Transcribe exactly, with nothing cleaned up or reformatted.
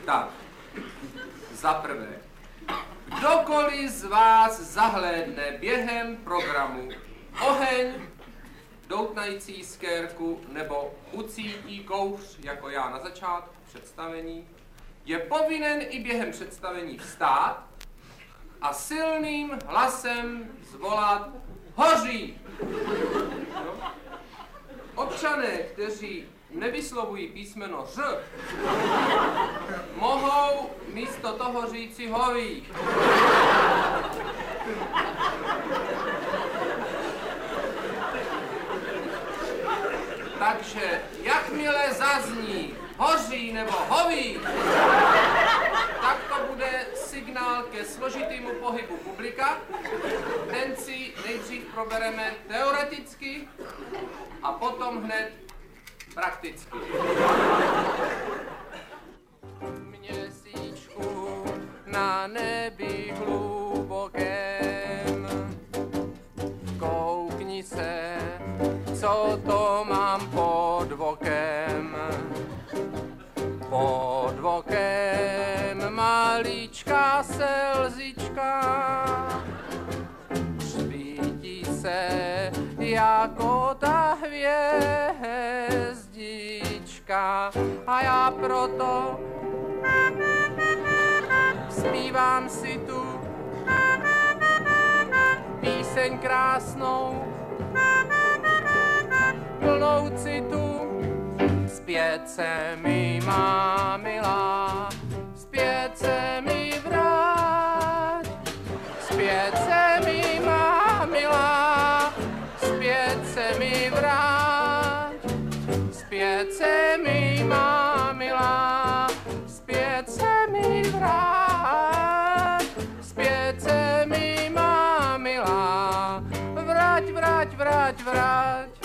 Tak, za prvé, kdokoliv z vás zahlédne během programu oheň, doutnající jiskérku nebo ucítí kouř, jako já na začátku představení, je povinen i během představení vstát a silným hlasem zvolat hoří. No. Občané, kteří nevyslovují písmeno ř, mohou místo toho říci hoví. Takže jakmile zazní hoří nebo hoví, tak to bude signál ke složitému pohybu publika. Ten si nejdřív probereme teoreticky a potom hned prakticky. Měsíčku na nebi hlubokém, koukni se, co to mám pod vokem. Pod vokem maličká slzička, svítí se jako ta hvězdička a já proto zpívám si tu píseň krásnou, plnou citu. Zpět se mi má milá, zpět se mi vrať, zpět se mi má milá, zpět se mi vrať, zpět se mi má milá, zpět se mi vrať, zpět se mi má milá, vrať, vrať, vrať, vrať.